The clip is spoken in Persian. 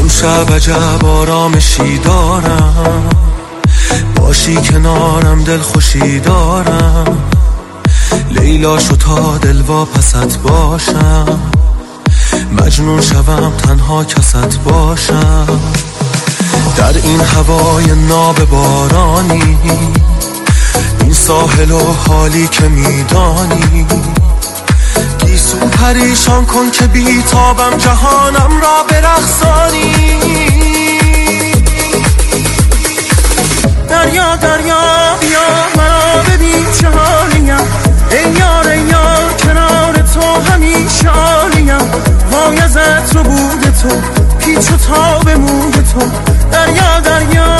شب عجب آرامشی دارم، باشی کنارم دل خوشی دارم. لیلا شو تا دل واپست باشم، مجنون شوم تنها کست باشم. در این هوای ناب بارانی، این ساحل و حالی که میدانی، گیسو پریشان کن که بیتابم جهانم را برقصانی. دریا دریا بیا مرا ببین چه حالیم، ای یار ای یار کنار تو همیشه عالیم. وای ازت رو بود تو پیچ و تاب موی تو. دریا دریا